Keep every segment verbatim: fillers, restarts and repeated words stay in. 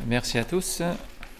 Merci à tous. En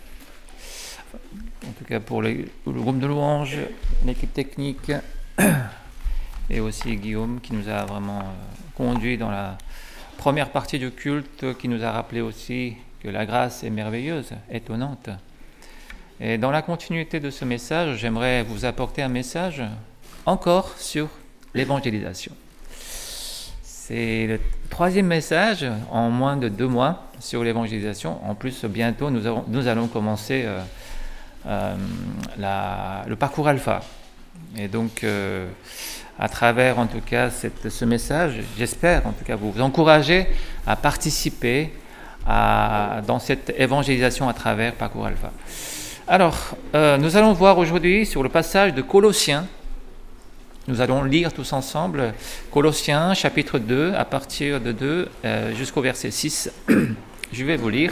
tout cas pour le, le groupe de louanges, l'équipe technique et aussi Guillaume qui nous a vraiment euh, conduit dans la première partie du culte, qui nous a rappelé aussi que la grâce est merveilleuse, étonnante. Et dans la continuité de ce message, j'aimerais vous apporter un message encore sur l'évangélisation. C'est le troisième message en moins de deux mois sur l'évangélisation. En plus, bientôt, nous, avons, nous allons commencer euh, euh, la, le parcours alpha. Et donc, euh, à travers, en tout cas, cette, ce message, j'espère, en tout cas, vous vous encourager à participer à, dans cette évangélisation à travers parcours alpha. Alors, euh, nous allons voir aujourd'hui sur le passage de Colossiens. Nous allons lire tous ensemble Colossiens chapitre deux, à partir de deux euh, jusqu'au verset six. Je vais vous lire.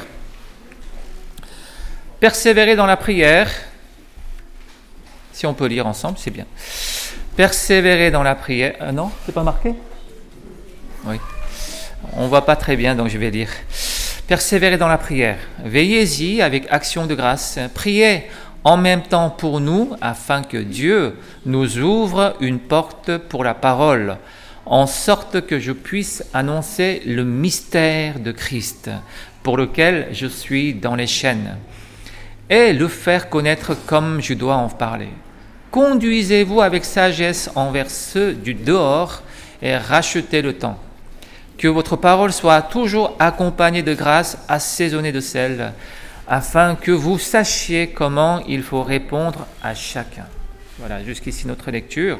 Persévérez dans la prière. Si on peut lire ensemble, c'est bien. Persévérez dans la prière. Ah non, c'est pas marqué ? Oui. On ne voit pas très bien, donc je vais lire. Persévérez dans la prière. Veillez-y avec action de grâce. Priez en même temps pour nous, afin que Dieu nous ouvre une porte pour la parole, en sorte que je puisse annoncer le mystère de Christ, pour lequel je suis dans les chaînes, et le faire connaître comme je dois en parler. Conduisez-vous avec sagesse envers ceux du dehors et rachetez le temps. Que votre parole soit toujours accompagnée de grâce, assaisonnée de sel, afin que vous sachiez comment il faut répondre à chacun. Voilà, jusqu'ici notre lecture.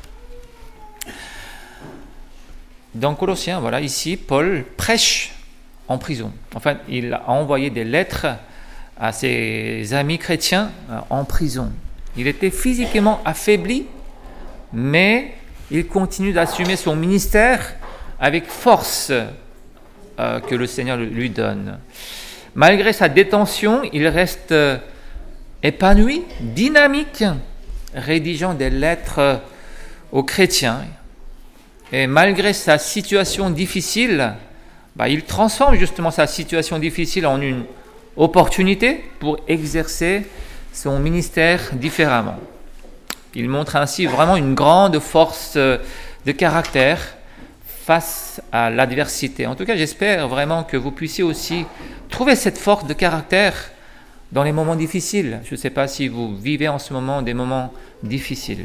Dans Colossiens, voilà, ici, Paul prêche en prison. Enfin, il a envoyé des lettres à ses amis chrétiens en prison. Il était physiquement affaibli, mais il continue d'assumer son ministère avec force euh, que le Seigneur lui donne. Malgré sa détention, il reste épanoui, dynamique, rédigeant des lettres aux chrétiens. Et malgré sa situation difficile, bah, il transforme justement sa situation difficile en une opportunité pour exercer son ministère différemment. Il montre ainsi vraiment une grande force de caractère face à l'adversité. En tout cas, j'espère vraiment que vous puissiez aussi trouver cette force de caractère dans les moments difficiles. Je ne sais pas si vous vivez en ce moment des moments difficiles.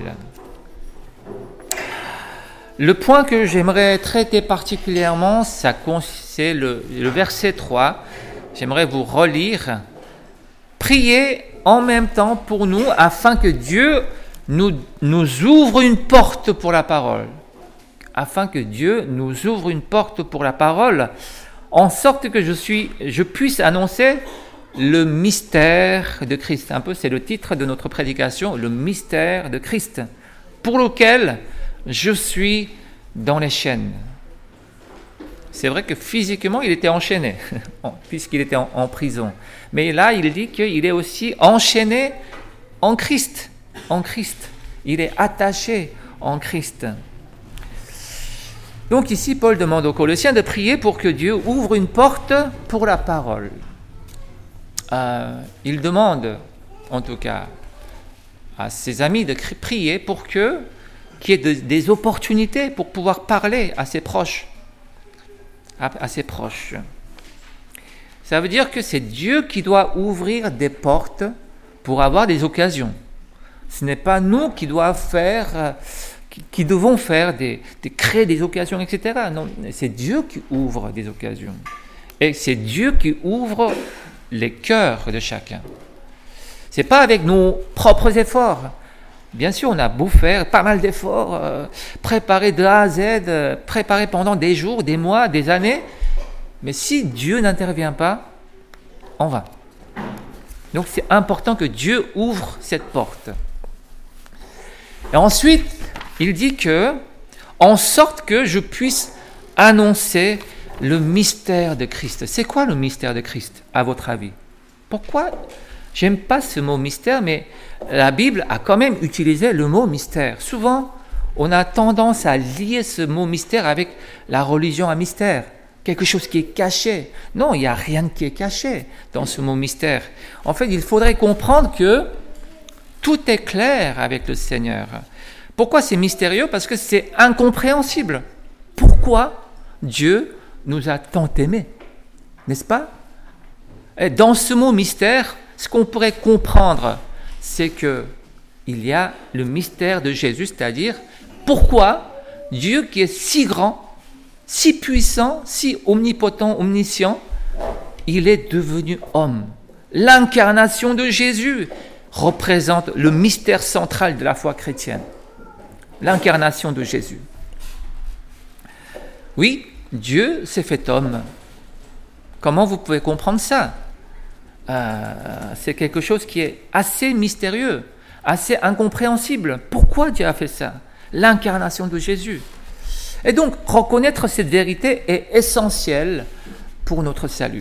Le point que j'aimerais traiter particulièrement, ça, c'est le, le verset trois. J'aimerais vous relire. Priez en même temps pour nous, afin que Dieu nous, nous ouvre une porte pour la parole. Afin que Dieu nous ouvre une porte pour la parole, en sorte que je, suis, je puisse annoncer le mystère de Christ. Un peu, c'est le titre de notre prédication, le mystère de Christ, pour lequel je suis dans les chaînes. C'est vrai que physiquement, il était enchaîné, puisqu'il était en, en prison. Mais là, il dit qu'il est aussi enchaîné en Christ. En Christ. Il est attaché en Christ. Donc ici, Paul demande aux Colossiens de prier pour que Dieu ouvre une porte pour la parole. Euh, il demande, en tout cas, à ses amis de prier pour que, qu'il y ait de, des opportunités pour pouvoir parler à ses proches. À, à ses proches. Ça veut dire que c'est Dieu qui doit ouvrir des portes pour avoir des occasions. Ce n'est pas nous qui devons faire... Euh, qui devons faire, des, des, créer des occasions, et cetera. Non, c'est Dieu qui ouvre des occasions. Et c'est Dieu qui ouvre les cœurs de chacun. Ce n'est pas avec nos propres efforts. Bien sûr, on a beau faire pas mal d'efforts, euh, préparer de A à Z, euh, préparer pendant des jours, des mois, des années. Mais si Dieu n'intervient pas, on va. Donc c'est important que Dieu ouvre cette porte. Et ensuite, il dit que, en sorte que je puisse annoncer le mystère de Christ. C'est quoi le mystère de Christ, à votre avis ? Pourquoi ? J'aime pas ce mot mystère, mais la Bible a quand même utilisé le mot mystère. Souvent, on a tendance à lier ce mot mystère avec la religion à mystère. quelque chose qui est caché. Non, il n'y a rien qui est caché dans ce mot mystère. En fait, il faudrait comprendre que tout est clair avec le Seigneur. Pourquoi c'est mystérieux? Parce que c'est incompréhensible. Pourquoi Dieu nous a tant aimés? N'est-ce pas? Et dans ce mot mystère, ce qu'on pourrait comprendre, c'est que il y a le mystère de Jésus, c'est-à-dire pourquoi Dieu qui est si grand, si puissant, si omnipotent, omniscient, il est devenu homme. L'incarnation de Jésus représente le mystère central de la foi chrétienne. L'incarnation de Jésus. Oui, Dieu s'est fait homme. Comment vous pouvez comprendre ça? euh, C'est quelque chose qui est assez mystérieux, assez incompréhensible. Pourquoi Dieu a fait ça? L'incarnation de Jésus. Et donc, reconnaître cette vérité est essentiel pour notre salut.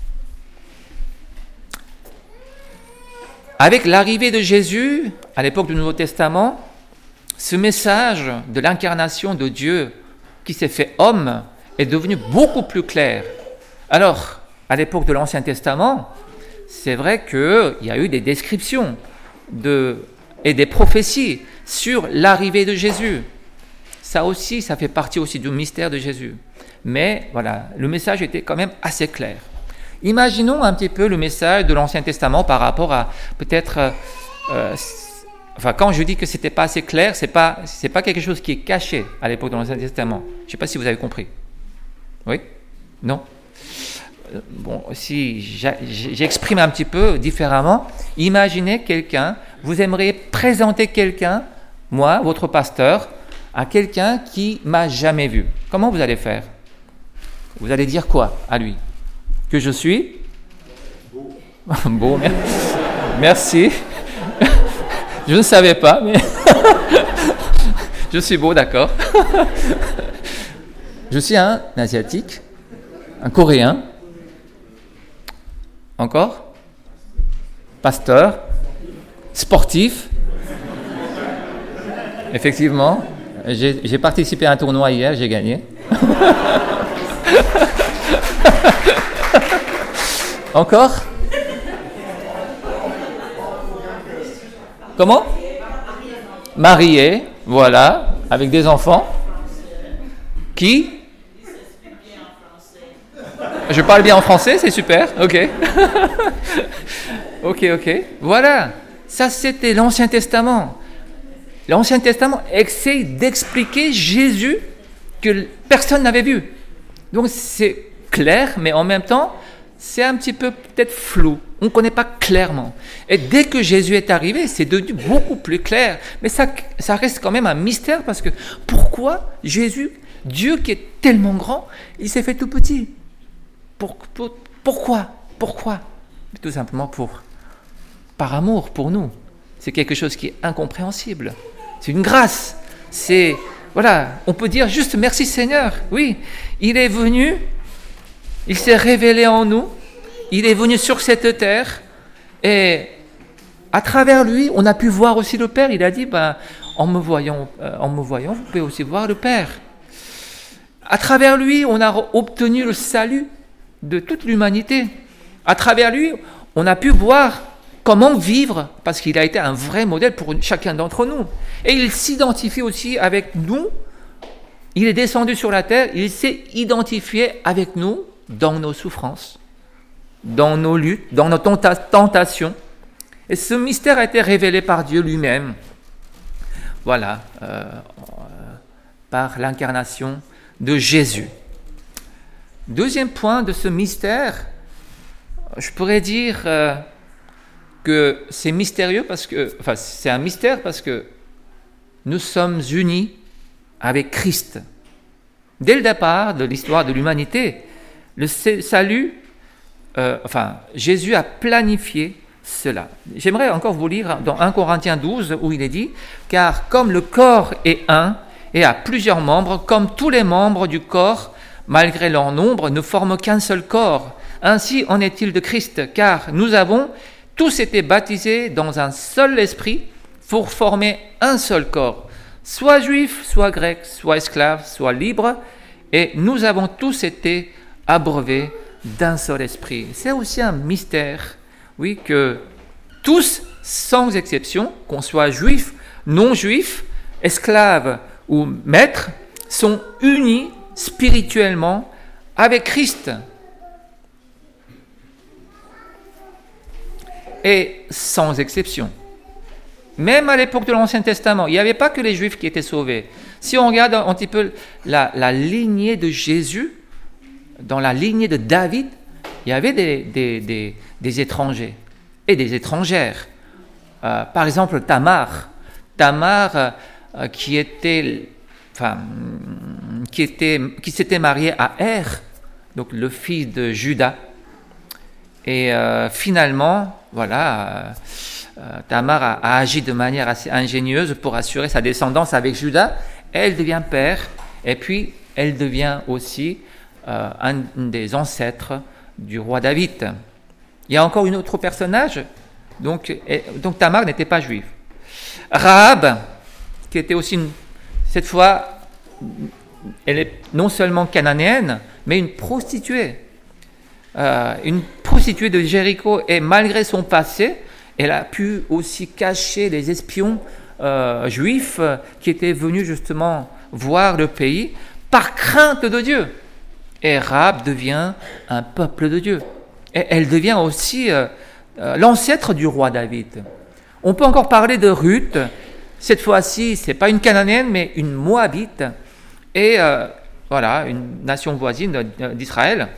Avec l'arrivée de Jésus, à l'époque du Nouveau Testament, ce message de l'incarnation de Dieu qui s'est fait homme est devenu beaucoup plus clair. Alors, à l'époque de l'Ancien Testament, c'est vrai qu'il y a eu des descriptions de, et des prophéties sur l'arrivée de Jésus. Ça aussi, ça fait partie aussi du mystère de Jésus. Mais voilà, le message était quand même assez clair. Imaginons un petit peu le message de l'Ancien Testament par rapport à peut-être... Euh, euh, enfin, quand je dis que ce n'était pas assez clair, ce n'est pas, c'est pas quelque chose qui est caché à l'époque de l'Ancien Testament. Je ne sais pas si vous avez compris. Oui? Non? Bon, si j'exprime un petit peu différemment, imaginez quelqu'un, vous aimeriez présenter quelqu'un, moi, votre pasteur, à quelqu'un qui m'a jamais vu. Comment vous allez faire? Vous allez dire quoi à lui? Que je suis beau. Beau, merci. Je ne savais pas, mais je suis beau, d'accord. Je suis un Asiatique, un Coréen. Encore? Pasteur, sportif. Effectivement, j'ai, j'ai participé à un tournoi hier, j'ai gagné. Encore? Comment? Marié, voilà, avec des enfants. Qui? Je parle bien en français, c'est super, ok. ok, ok. Voilà, ça c'était l'Ancien Testament. L'Ancien Testament essaie d'expliquer Jésus que personne n'avait vu. Donc c'est clair, mais en même temps, c'est un petit peu peut-être flou. On ne connaît pas clairement. Et dès que Jésus est arrivé, c'est devenu beaucoup plus clair. Mais ça, ça reste quand même un mystère parce que pourquoi Jésus, Dieu qui est tellement grand, il s'est fait tout petit? Pour, pour, pourquoi Pourquoi Tout simplement pour, par amour pour nous. C'est quelque chose qui est incompréhensible. C'est une grâce. C'est, voilà, on peut dire juste merci Seigneur. Oui, il est venu, il s'est révélé en nous, il est venu sur cette terre et à travers lui, on a pu voir aussi le Père. Il a dit, ben, en me voyant, euh, en me voyant, vous pouvez aussi voir le Père. À travers lui, on a obtenu le salut de toute l'humanité. À travers lui, on a pu voir comment vivre, parce qu'il a été un vrai modèle pour chacun d'entre nous. Et il s'identifie aussi avec nous. Il est descendu sur la terre, il s'est identifié avec nous dans nos souffrances, dans nos luttes, dans nos tenta- tentations. Et ce mystère a été révélé par Dieu lui-même. Voilà, euh, euh, par l'incarnation de Jésus. Deuxième point de ce mystère, je pourrais dire euh, que c'est mystérieux parce que, enfin, c'est un mystère parce que nous sommes unis avec Christ. Dès le départ de l'histoire de l'humanité, le salut, euh, enfin, Jésus a planifié cela. J'aimerais encore vous lire dans un Corinthiens douze où il est dit « Car comme le corps est un et a plusieurs membres, comme tous les membres du corps, malgré leur nombre, ne forment qu'un seul corps. Ainsi en est-il de Christ, car nous avons tous été baptisés dans un seul esprit pour former un seul corps, soit juif, soit grec, soit esclave, soit libre, et nous avons tous été abreuvés d'un seul esprit. C'est aussi un mystère, oui, que tous, sans exception, qu'on soit juif, non-juif, esclaves ou maîtres, sont unis spirituellement avec Christ. Et sans exception. Même à l'époque de l'Ancien Testament, il n'y avait pas que les Juifs qui étaient sauvés. Si on regarde un petit peu la, la lignée de Jésus, dans la lignée de David, il y avait des, des, des, des étrangers et des étrangères. Euh, par exemple, Tamar. Tamar euh, qui était, enfin, qui était, qui s'était mariée à Er, donc le fils de Juda. Et euh, finalement, voilà, euh, Tamar a, a agi de manière assez ingénieuse pour assurer sa descendance avec Juda. Elle devient père, et puis elle devient aussi euh, un des ancêtres du roi David. Il y a encore un autre personnage, donc, et, donc Tamar n'était pas juive. Rahab, qui était aussi, une, cette fois, elle est non seulement cananéenne, mais une prostituée. Euh, une prostituée de Jéricho, et malgré son passé, elle a pu aussi cacher les espions euh, juifs qui étaient venus justement voir le pays par crainte de Dieu. Et Rahab devient un peuple de Dieu. Et elle devient aussi euh, euh, l'ancêtre du roi David. On peut encore parler de Ruth. Cette fois-ci, ce n'est pas une Cananéenne, mais une Moabite. Et euh, voilà, une nation voisine d'Israël.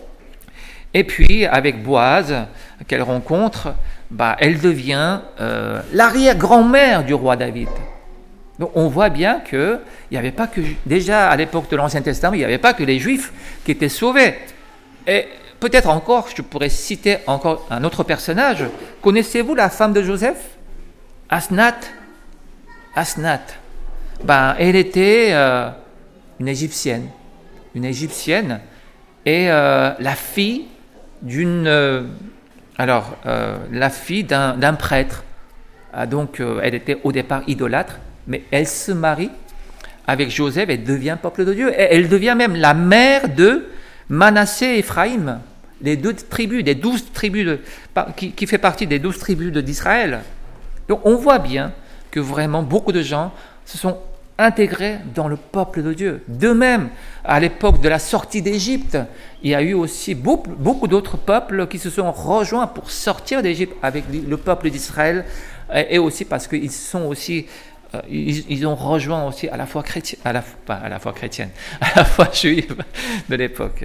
Et puis, avec Boaz, qu'elle rencontre, bah, elle devient euh, l'arrière-grand-mère du roi David. Donc, on voit bien qu'il n'y avait pas que, déjà à l'époque de l'Ancien Testament, il n'y avait pas que les Juifs qui étaient sauvés. Et peut-être encore, je pourrais citer encore un autre personnage. Connaissez-vous la femme de Joseph ? Asnath. Asnath. Ben, elle était euh, une Égyptienne. Une Égyptienne. Et euh, la fille d'une, euh, alors, euh, la fille d'un, d'un prêtre. Ah, donc, euh, elle était au départ idolâtre, mais elle se marie avec Joseph et devient peuple de Dieu. Et elle devient même la mère de Manassé et Éphraïm, les deux tribus, des douze tribus, de, qui, qui fait partie des douze tribus de, d'Israël. Donc, on voit bien que vraiment beaucoup de gens se sont intégrés dans le peuple de Dieu. De même, à l'époque de la sortie d'Égypte, il y a eu aussi beaucoup, beaucoup d'autres peuples qui se sont rejoints pour sortir d'Égypte avec le peuple d'Israël, et aussi parce qu'ils sont aussi, euh, ils, ils ont rejoint aussi à la foi chrétienne, à la, pas à la foi chrétienne, à la foi juive de l'époque.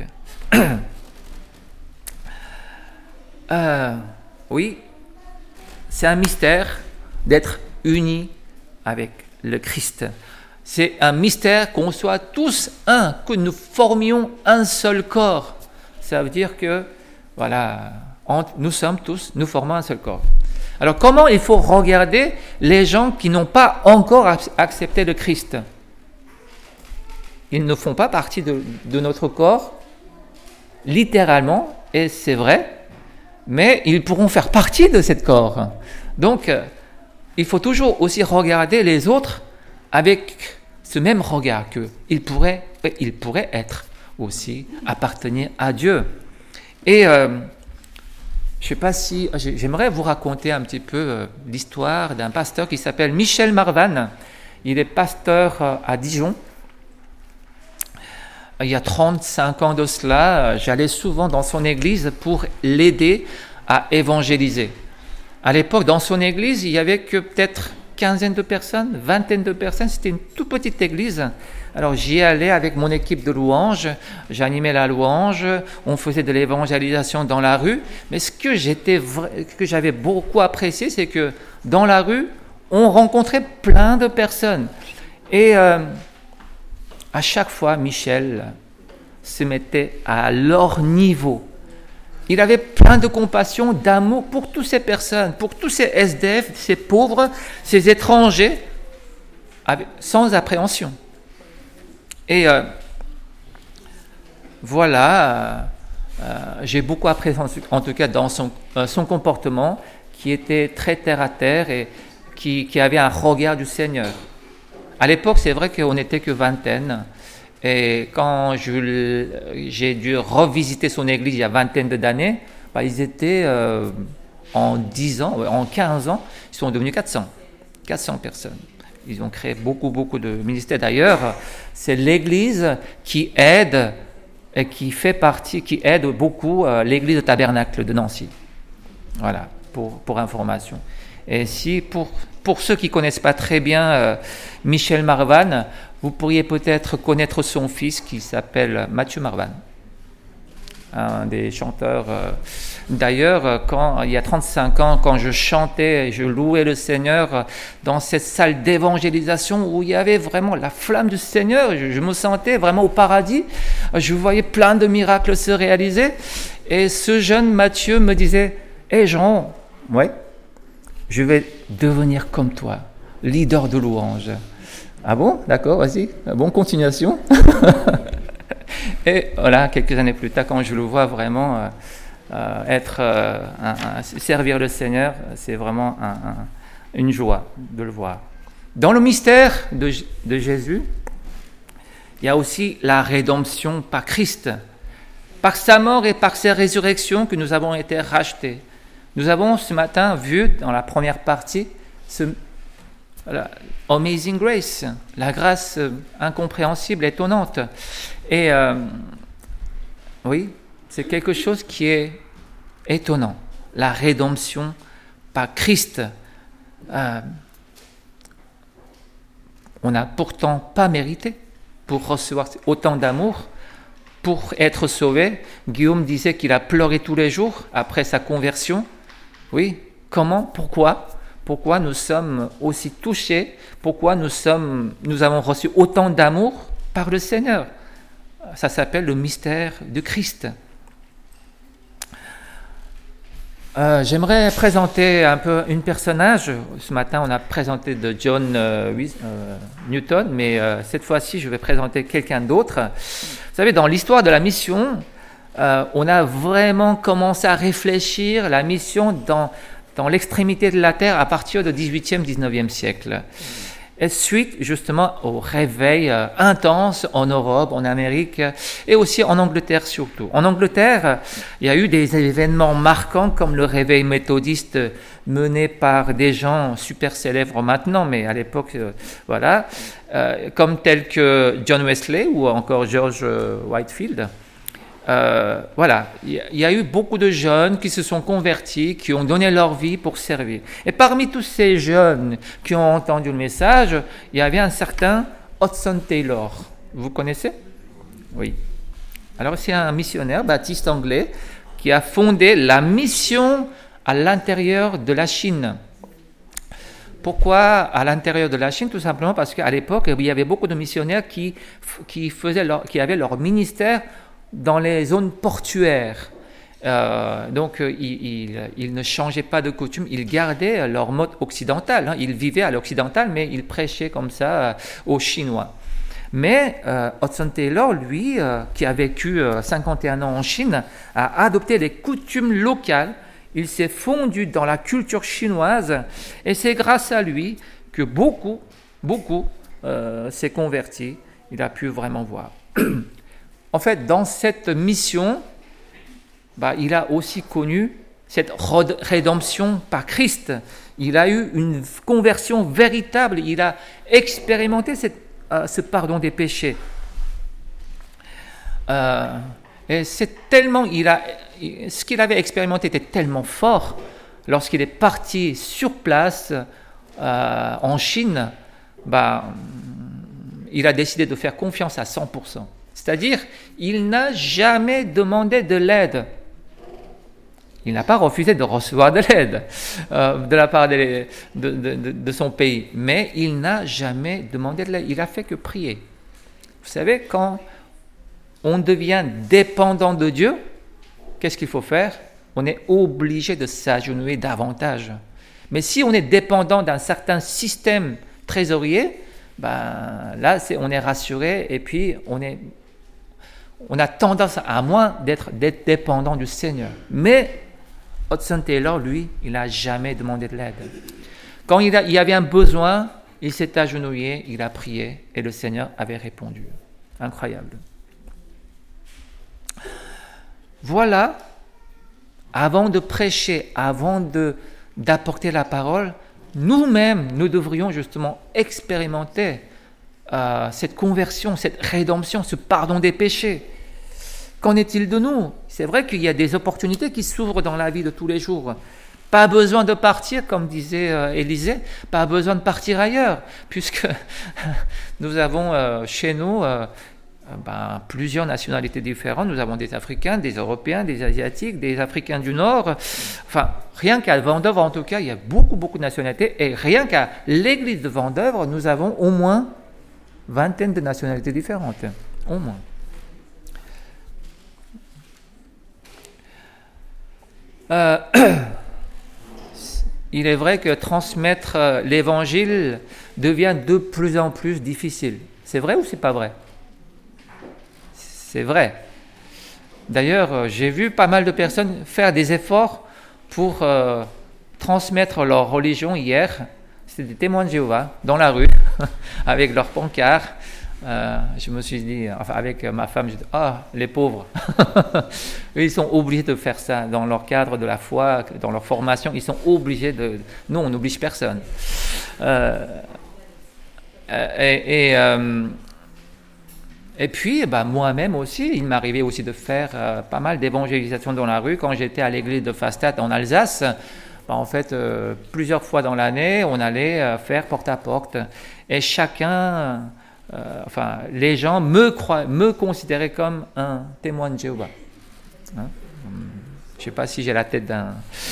euh, oui, c'est un mystère d'être unis avec le Christ. C'est un mystère qu'on soit tous un, que nous formions un seul corps. Ça veut dire que, voilà, nous sommes tous, nous formons un seul corps. Alors, comment il faut regarder les gens qui n'ont pas encore accepté le Christ ? Ils ne font pas partie de, de notre corps, littéralement, et c'est vrai, mais ils pourront faire partie de ce corps. Donc, il faut toujours aussi regarder les autres avec ce même regard qu'ils pourraient, ils pourraient être aussi, appartenir à Dieu. Et euh, je ne sais pas si, j'aimerais vous raconter un petit peu euh, l'histoire d'un pasteur qui s'appelle Michel Marvan. Il est pasteur euh, à Dijon. Il y a trente-cinq ans de cela, j'allais souvent dans son église pour l'aider à évangéliser. À l'époque, dans son église, il n'y avait que peut-être quinzaine de personnes, vingtaine de personnes, c'était une toute petite église. Alors j'y allais avec mon équipe de louanges, j'animais la louange, on faisait de l'évangélisation dans la rue, mais ce que, j'étais, ce que j'avais beaucoup apprécié, c'est que dans la rue, on rencontrait plein de personnes. Et euh, à chaque fois, Michel se mettait à leur niveau. Il avait plein de compassion, d'amour pour toutes ces personnes, pour tous ces S D F, ces pauvres, ces étrangers, avec, sans appréhension. Et euh, voilà, euh, j'ai beaucoup apprécié, en tout cas dans son, euh, son comportement, qui était très terre à terre et qui, qui avait un regard du Seigneur. À l'époque, c'est vrai qu'on n'était que vingtaine, Et quand je, j'ai dû revisiter son église il y a vingtaine d'années, bah, ils étaient euh, en dix ans, en quinze ans, ils sont devenus quatre cents. quatre cents personnes. Ils ont créé beaucoup, beaucoup de ministères. D'ailleurs, c'est l'église qui aide et qui fait partie, qui aide beaucoup euh, l'église de Tabernacle de Nancy. Voilà, pour, pour information. Et si, pour, pour ceux qui ne connaissent pas très bien euh, Michel Marvan, vous pourriez peut-être connaître son fils qui s'appelle Mathieu Marvan, un des chanteurs. Euh, d'ailleurs, quand, il y a trente-cinq ans, quand je chantais et je louais le Seigneur dans cette salle d'évangélisation où il y avait vraiment la flamme du Seigneur, je, je me sentais vraiment au paradis, je voyais plein de miracles se réaliser. Et ce jeune Mathieu me disait, « Hé hey Jean, ouais, je vais devenir comme toi, leader de louange. » Ah bon, d'accord, vas-y, bon, continuation. Et voilà, quelques années plus tard, quand je le vois vraiment euh, euh, être, euh, un, un, servir le Seigneur, c'est vraiment un, un, une joie de le voir. Dans le mystère de, de Jésus, il y a aussi la rédemption par Christ. Par sa mort et par sa résurrection que nous avons été rachetés. Nous avons ce matin vu dans la première partie ce voilà, Amazing Grace, la grâce incompréhensible, étonnante. Et euh, oui, c'est quelque chose qui est étonnant. La rédemption par Christ. Euh, on n'a pourtant pas mérité pour recevoir autant d'amour, pour être sauvé. Guillaume disait qu'il a pleuré tous les jours après sa conversion. Oui, comment, pourquoi Pourquoi nous sommes aussi touchés? Pourquoi nous, sommes, nous avons reçu autant d'amour par le Seigneur? Ça s'appelle le mystère de Christ. Euh, j'aimerais présenter un peu un personnage. Ce matin, on a présenté de John euh, euh, Newton, mais euh, cette fois-ci, je vais présenter quelqu'un d'autre. Vous savez, dans l'histoire de la mission, euh, on a vraiment commencé à réfléchir la mission dans dans l'extrémité de la Terre à partir du dix-huitième, dix-neuvième siècle. Et suite justement au réveil euh, intense en Europe, en Amérique et aussi en Angleterre surtout. En Angleterre, il y a eu des événements marquants comme le réveil méthodiste mené par des gens super célèbres maintenant, mais à l'époque, euh, voilà, euh, comme tels que John Wesley ou encore George Whitefield. Euh, voilà, il y, y a eu beaucoup de jeunes qui se sont convertis, qui ont donné leur vie pour servir. Et parmi tous ces jeunes qui ont entendu le message, il y avait un certain Hudson Taylor. Vous connaissez? Oui. Alors c'est un missionnaire baptiste anglais qui a fondé la mission à l'intérieur de la Chine. Pourquoi à l'intérieur de la Chine? Tout simplement parce qu'à l'époque, il y avait beaucoup de missionnaires qui, qui, faisaient leur, qui avaient leur ministère dans les zones portuaires. Euh, donc, euh, ils, ils, ils ne changeaient pas de coutume, ils gardaient leur mode occidental. Hein. Ils vivaient à l'occidental, mais ils prêchaient comme ça euh, aux Chinois. Mais euh, Hudson Taylor, lui, euh, qui a vécu euh, cinquante et un ans en Chine, a adopté les coutumes locales. Il s'est fondu dans la culture chinoise et c'est grâce à lui que beaucoup, beaucoup euh, s'est converti. Il a pu vraiment voir. En fait, dans cette mission, bah, il a aussi connu cette rédemption par Christ. Il a eu une conversion véritable. Il a expérimenté cette, euh, ce pardon des péchés. Euh, et c'est tellement, il a, ce qu'il avait expérimenté était tellement fort lorsqu'il est parti sur place euh, en Chine. Bah, il a décidé de faire confiance à cent pour cent. C'est-à-dire, il n'a jamais demandé de l'aide. Il n'a pas refusé de recevoir de l'aide euh, de la part de, de, de, de son pays, mais il n'a jamais demandé de l'aide. Il n'a fait que prier. Vous savez, quand on devient dépendant de Dieu, qu'est-ce qu'il faut faire? On est obligé de s'agenouiller davantage. Mais si on est dépendant d'un certain système trésorier, ben, là, c'est, on est rassuré et puis on est... On a tendance à moins d'être, d'être dépendant du Seigneur. Mais Hudson Taylor, lui, il n'a jamais demandé de l'aide. Quand il, a, il y avait un besoin, il s'est agenouillé, il a prié et le Seigneur avait répondu. Incroyable. Voilà, avant de prêcher, avant de, d'apporter la parole, nous-mêmes, nous devrions justement expérimenter euh, cette conversion, cette rédemption, ce pardon des péchés. Qu'en est-il de nous? C'est vrai qu'il y a des opportunités qui s'ouvrent dans la vie de tous les jours. Pas besoin de partir, comme disait euh, Élisée, pas besoin de partir ailleurs, puisque nous avons euh, chez nous euh, ben, plusieurs nationalités différentes. Nous avons des Africains, des Européens, des Asiatiques, des Africains du Nord. Enfin, rien qu'à Vendeuvre, en tout cas, il y a beaucoup, beaucoup de nationalités. Et rien qu'à l'église de Vendeuvre, nous avons au moins vingtaine de nationalités différentes. Au moins. Euh, il est vrai que transmettre l'évangile devient de plus en plus difficile. C'est vrai ou c'est pas vrai? C'est vrai. D'ailleurs, j'ai vu pas mal de personnes faire des efforts pour euh, transmettre leur religion hier. C'était des témoins de Jéhovah dans la rue avec leurs pancartes. Euh, je me suis dit, enfin avec ma femme, je dis, ah, les pauvres. Eux, ils sont obligés de faire ça dans leur cadre de la foi, dans leur formation. Ils sont obligés de. Nous, on n'oblige personne. Euh, et, et, euh, et puis, bah, moi-même aussi, il m'arrivait aussi de faire euh, pas mal d'évangélisation dans la rue. Quand j'étais à l'église de Fastatt en Alsace, bah, en fait, euh, plusieurs fois dans l'année, on allait euh, faire porte à porte. Et chacun. Euh, enfin, les gens me, croient, me considéraient comme un témoin de Jéhovah. Hein? Je ne sais pas si j'ai la tête d'un...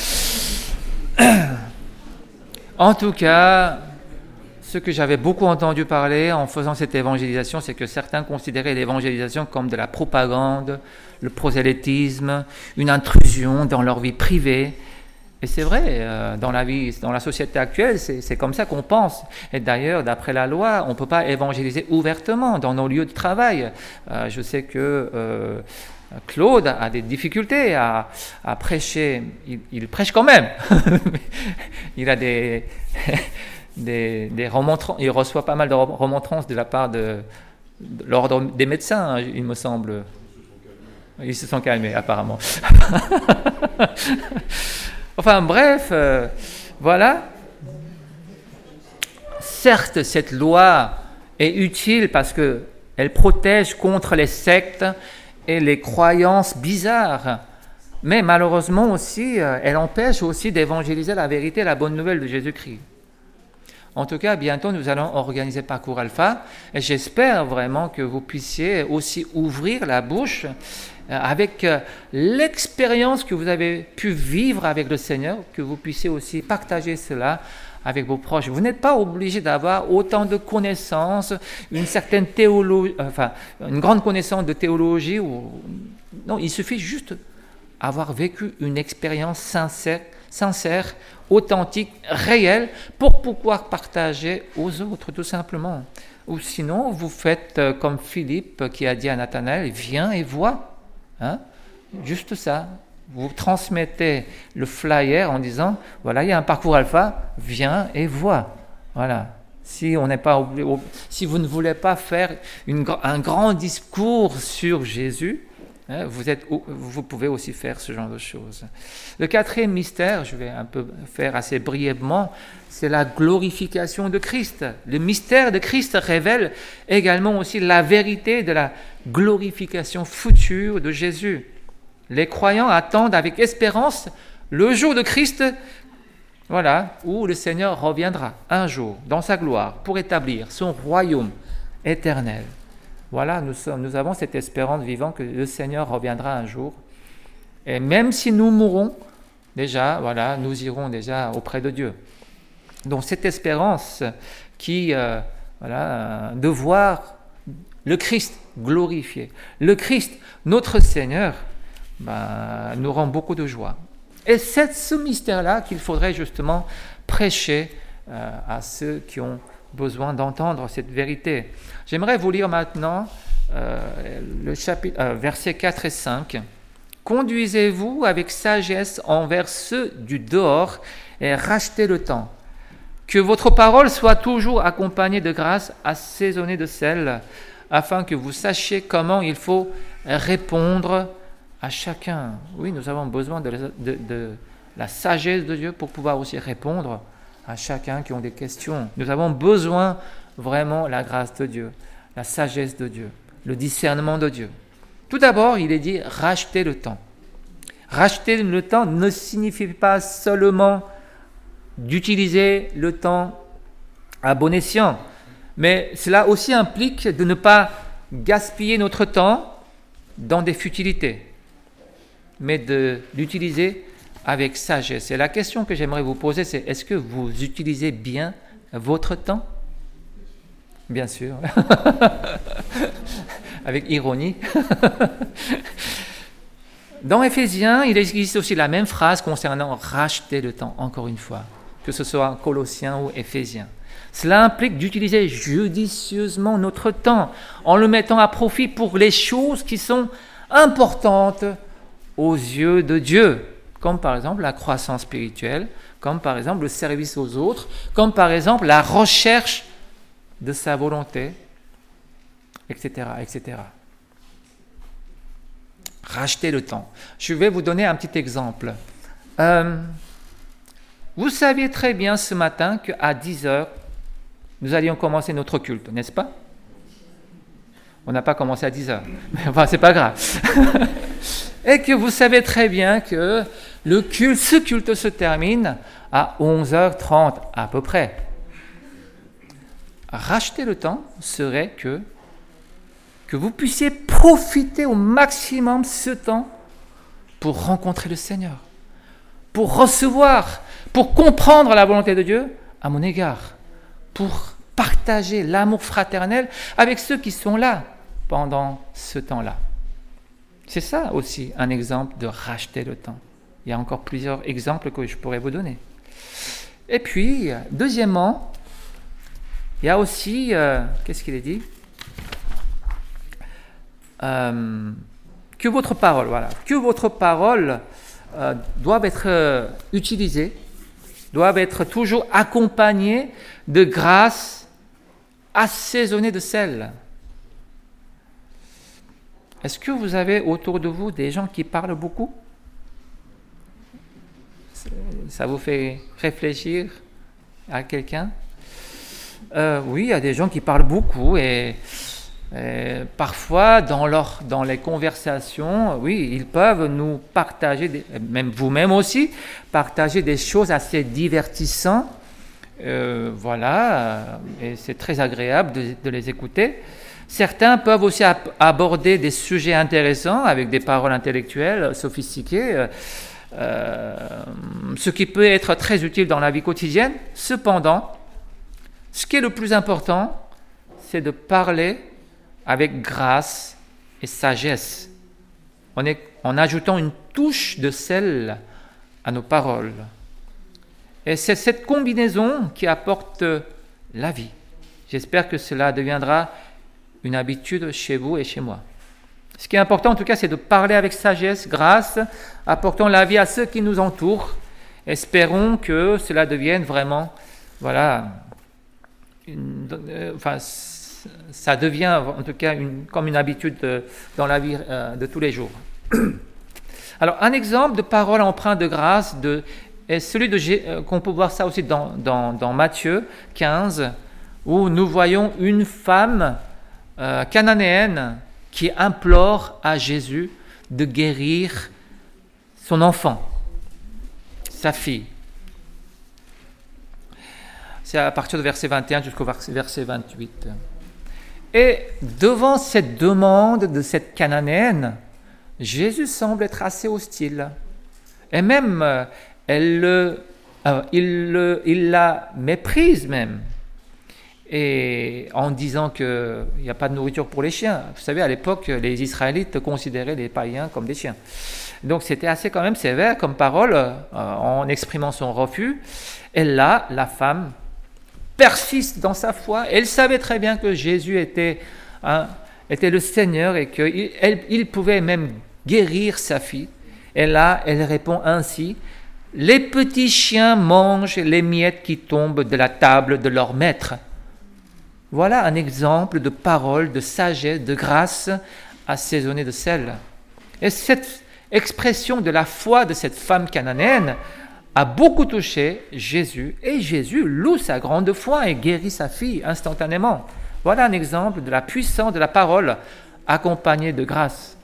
En tout cas, ce que j'avais beaucoup entendu parler en faisant cette évangélisation, c'est que certains considéraient l'évangélisation comme de la propagande, le prosélytisme, une intrusion dans leur vie privée. Et c'est vrai, euh, dans la vie, dans la société actuelle, c'est, c'est comme ça qu'on pense. Et d'ailleurs, d'après la loi, on ne peut pas évangéliser ouvertement dans nos lieux de travail. Euh, je sais que euh, Claude a des difficultés à, à prêcher. Il, il prêche quand même. Il a des, des, des remontrances. Il reçoit pas mal de remontrances de la part de, de l'ordre des médecins, il me semble. Ils se sont calmés, apparemment. Enfin bref, euh, voilà. Certes, cette loi est utile parce qu'elle protège contre les sectes et les croyances bizarres, mais malheureusement aussi, euh, elle empêche aussi d'évangéliser la vérité, la bonne nouvelle de Jésus-Christ. En tout cas, bientôt, nous allons organiser Parcours Alpha et j'espère vraiment que vous puissiez aussi ouvrir la bouche avec l'expérience que vous avez pu vivre avec le Seigneur, que vous puissiez aussi partager cela avec vos proches. Vous n'êtes pas obligé d'avoir autant de connaissances, une certaine théologie, enfin, une grande connaissance de théologie. Ou... Non, il suffit juste d'avoir vécu une expérience sincère, sincère, authentique, réelle, pour pouvoir partager aux autres, tout simplement. Ou sinon, vous faites comme Philippe qui a dit à Nathanaël, viens et vois. Hein? Juste ça. Vous transmettez le flyer en disant, voilà, il y a un parcours alpha, viens et vois. Voilà. Si on n'est pas, si vous ne voulez pas faire une, un grand discours sur Jésus, hein, vous êtes, vous pouvez aussi faire ce genre de choses. Le quatrième mystère, je vais un peu faire assez brièvement, c'est la glorification de Christ. Le mystère de Christ révèle également aussi la vérité de la glorification future de Jésus. Les croyants attendent avec espérance le jour de Christ, voilà, où le Seigneur reviendra un jour dans sa gloire pour établir son royaume éternel. Voilà, nous, sommes, nous avons cette espérance vivante que le Seigneur reviendra un jour. Et même si nous mourrons, déjà, voilà, nous irons déjà auprès de Dieu. Donc cette espérance qui, euh, voilà, de voir le Christ glorifié, le Christ, notre Seigneur, ben, nous rend beaucoup de joie. Et c'est ce mystère-là qu'il faudrait justement prêcher euh, à ceux qui ont besoin d'entendre cette vérité. J'aimerais vous lire maintenant euh, le chapitre, euh, versets quatre et cinq. « Conduisez-vous avec sagesse envers ceux du dehors et rachetez le temps. Que votre parole soit toujours accompagnée de grâce, assaisonnée de sel, afin que vous sachiez comment il faut répondre à chacun. Oui, nous avons besoin de, de, de la sagesse de Dieu pour pouvoir aussi répondre à chacun qui ont des questions. Nous avons besoin vraiment de la grâce de Dieu, la sagesse de Dieu, le discernement de Dieu. Tout d'abord, il est dit « racheter le temps ». Racheter le temps ne signifie pas seulement d'utiliser le temps à bon escient, mais cela aussi implique de ne pas gaspiller notre temps dans des futilités, mais de l'utiliser avec sagesse. Et la question que j'aimerais vous poser, c'est est-ce que vous utilisez bien votre temps ? Bien sûr, avec ironie. Dans Éphésiens, il existe aussi la même phrase concernant racheter le temps, encore une fois, que ce soit Colossiens ou Éphésiens. Cela implique d'utiliser judicieusement notre temps en le mettant à profit pour les choses qui sont importantes aux yeux de Dieu, comme par exemple la croissance spirituelle, comme par exemple le service aux autres, comme par exemple la recherche de sa volonté, et cetera, et cetera. Racheter le temps. Je vais vous donner un petit exemple. Euh, vous saviez très bien ce matin qu'à dix heures, nous allions commencer notre culte, n'est-ce pas ? On n'a pas commencé à dix heures, mais enfin, c'est pas grave. Et que vous savez très bien que le culte, ce culte se termine à onze heures trente à peu près. Racheter le temps serait que, que vous puissiez profiter au maximum ce temps pour rencontrer le Seigneur, pour recevoir, pour comprendre la volonté de Dieu à mon égard, pour partager l'amour fraternel avec ceux qui sont là pendant ce temps-là. C'est ça aussi un exemple de racheter le temps. Il y a encore plusieurs exemples que je pourrais vous donner. Et puis, deuxièmement, il y a aussi, euh, qu'est-ce qu'il est dit euh, que votre parole, voilà, que votre parole euh, doivent être euh, utilisées, doivent être toujours accompagnées de grâce assaisonnée de sel. Est-ce que vous avez autour de vous des gens qui parlent beaucoup ? Ça vous fait réfléchir à quelqu'un ? euh, Oui, il y a des gens qui parlent beaucoup et, et parfois dans, leur, dans les conversations, oui, ils peuvent nous partager, des, même vous-même aussi, partager des choses assez divertissantes. Euh, voilà, et c'est très agréable de, de les écouter. Certains peuvent aussi aborder des sujets intéressants avec des paroles intellectuelles sophistiquées, euh, ce qui peut être très utile dans la vie quotidienne. Cependant, ce qui est le plus important, c'est de parler avec grâce et sagesse, en, est, en ajoutant une touche de sel à nos paroles. Et c'est cette combinaison qui apporte la vie. J'espère que cela deviendra une habitude chez vous et chez moi. Ce qui est important en tout cas, c'est de parler avec sagesse, grâce, apportant la vie à ceux qui nous entourent. Espérons que cela devienne vraiment, voilà, une, euh, enfin, ça devient en tout cas une, comme une habitude de, dans la vie euh, de tous les jours. Alors, un exemple de parole empreinte de grâce de, est celui de, euh, qu'on peut voir ça aussi dans, dans, dans Matthieu quinze, où nous voyons une femme Euh, cananéenne qui implore à Jésus de guérir son enfant, sa fille. C'est à partir du verset vingt et un jusqu'au verset vingt-huit. Et devant cette demande de cette cananéenne, Jésus semble être assez hostile. Et même, elle le, euh, il, le, il la méprise même. Et en disant qu'il n'y a pas de nourriture pour les chiens. Vous savez, à l'époque, les Israélites considéraient les païens comme des chiens. Donc c'était assez quand même sévère comme parole euh, en exprimant son refus. Et là, la femme persiste dans sa foi. Elle savait très bien que Jésus était, hein, était le Seigneur et qu'il il pouvait même guérir sa fille. Et là, elle répond ainsi: « Les petits chiens mangent les miettes qui tombent de la table de leur maître. » Voilà un exemple de parole, de sagesse, de grâce assaisonnée de sel. Et cette expression de la foi de cette femme cananéenne a beaucoup touché Jésus, et Jésus loue sa grande foi et guérit sa fille instantanément. Voilà un exemple de la puissance de la parole accompagnée de grâce.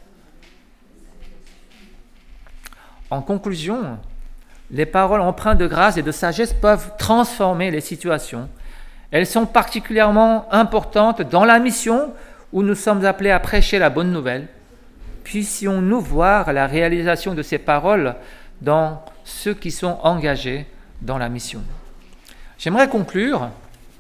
En conclusion, les paroles empreintes de grâce et de sagesse peuvent transformer les situations. Elles sont particulièrement importantes dans la mission où nous sommes appelés à prêcher la bonne nouvelle. Puissions-nous voir la réalisation de ces paroles dans ceux qui sont engagés dans la mission. J'aimerais conclure.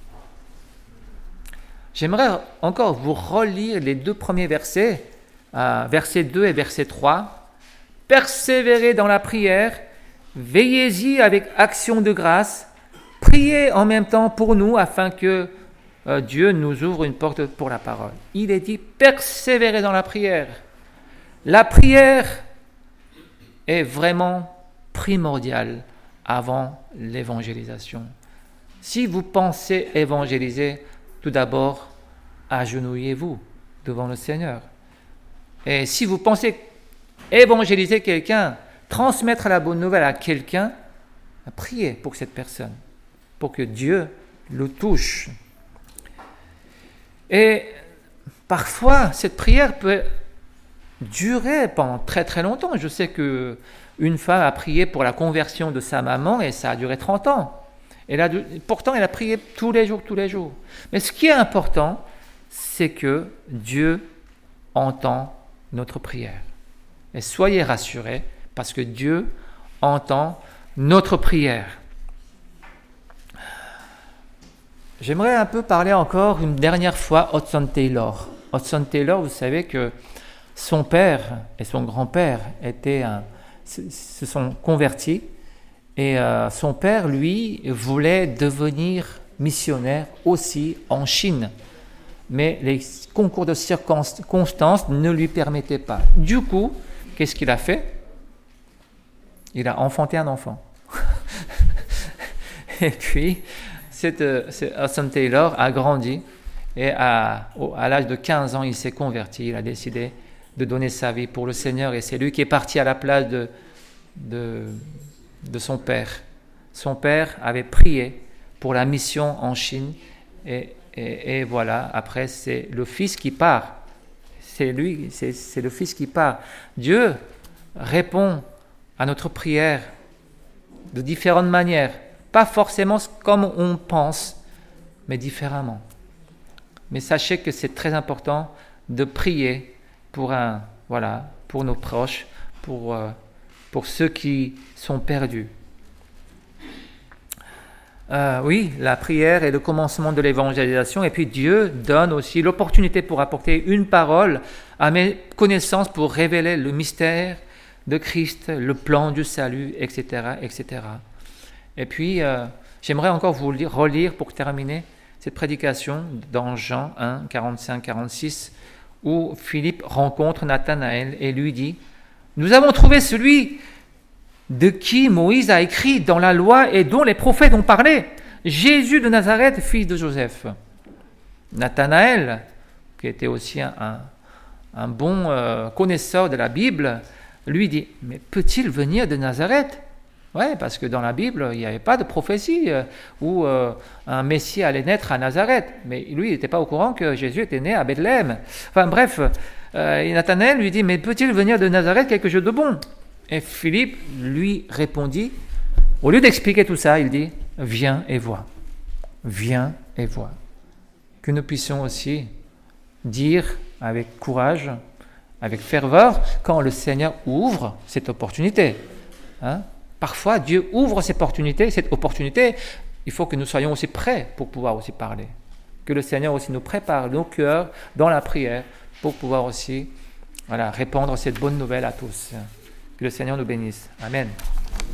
J'aimerais encore vous relire les deux premiers versets, euh, verset deux et verset trois. « Persévérez dans la prière, veillez-y avec action de grâce, priez en même temps pour nous afin que euh, Dieu nous ouvre une porte pour la parole. » Il est dit « Persévérez dans la prière ». La prière est vraiment primordiale avant l'évangélisation. Si vous pensez évangéliser, tout d'abord, agenouillez-vous devant le Seigneur. Et si vous pensez évangéliser quelqu'un, transmettre la bonne nouvelle à quelqu'un, priez pour cette personne, pour que Dieu le touche. Et parfois, cette prière peut durer pendant très très longtemps. Je sais qu'une femme a prié pour la conversion de sa maman et ça a duré trente ans. Elle a, pourtant, elle a prié tous les jours, tous les jours. Mais ce qui est important, c'est que Dieu entend notre prière. Et soyez rassurés, parce que Dieu entend notre prière. J'aimerais un peu parler encore une dernière fois Hudson Taylor. Hudson Taylor, vous savez que son père et son grand-père étaient un, se sont convertis. Et euh, son père, lui, voulait devenir missionnaire aussi en Chine. Mais les concours de circonstances ne lui permettaient pas. Du coup, qu'est-ce qu'il a fait? Il a enfanté un enfant. Et puis, cette, cette Hudson Taylor a grandi. Et à, à l'âge de quinze ans, il s'est converti. Il a décidé de donner sa vie pour le Seigneur. Et c'est lui qui est parti à la place de... de de son père. Son père avait prié pour la mission en Chine et, et, et voilà, après c'est le fils qui part. C'est lui, c'est, c'est le fils qui part. Dieu répond à notre prière de différentes manières, pas forcément comme on pense, mais différemment. Mais sachez que c'est très important de prier pour un, voilà, pour nos proches, pour euh, pour ceux qui sont perdus. Euh, oui, la prière est le commencement de l'évangélisation, et puis Dieu donne aussi l'opportunité pour apporter une parole à mes connaissances pour révéler le mystère de Christ, le plan du salut, et cetera, et cetera. Et puis, euh, j'aimerais encore vous lire, relire pour terminer cette prédication dans Jean un, quarante-cinq, quarante-six, où Philippe rencontre Nathanaël et lui dit: nous avons trouvé celui de qui Moïse a écrit dans la loi et dont les prophètes ont parlé, Jésus de Nazareth, fils de Joseph. Nathanaël, qui était aussi un, un, un bon euh, connaisseur de la Bible, lui dit: mais peut-il venir de Nazareth? Ouais, parce que dans la Bible, il n'y avait pas de prophétie euh, où euh, un Messie allait naître à Nazareth. Mais lui, il n'était pas au courant que Jésus était né à Bethléem. Enfin bref, euh, et Nathanaël lui dit: mais peut-il venir de Nazareth quelque chose de bon? Et Philippe lui répondit, au lieu d'expliquer tout ça, il dit: viens et vois. Viens et vois. Que nous puissions aussi dire avec courage, avec ferveur, quand le Seigneur ouvre cette opportunité. Hein? Parfois, Dieu ouvre cette opportunité, cette opportunité, il faut que nous soyons aussi prêts pour pouvoir aussi parler. Que le Seigneur aussi nous prépare nos cœurs dans la prière pour pouvoir aussi voilà, répandre cette bonne nouvelle à tous. Que le Seigneur nous bénisse. Amen.